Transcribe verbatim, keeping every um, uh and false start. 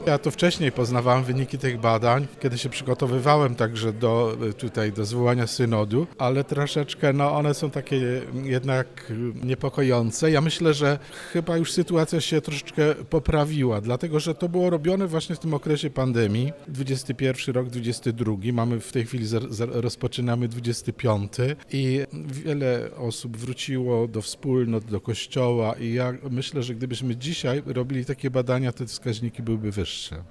Ja to wcześniej poznawałem wyniki tych badań, kiedy się przygotowywałem także do tutaj do zwołania synodu, ale troszeczkę no one są takie jednak niepokojące. Ja myślę, że chyba już sytuacja się troszeczkę poprawiła, dlatego że to było robione właśnie w tym okresie pandemii. dwudziesty pierwszy rok, dwudziesty drugi, mamy w tej chwili rozpoczynamy dwudziesty piąty i wiele osób wróciło do wspólnot, do kościoła i ja myślę, że gdybyśmy dzisiaj robili takie badania, to te wskaźniki byłyby wyższe.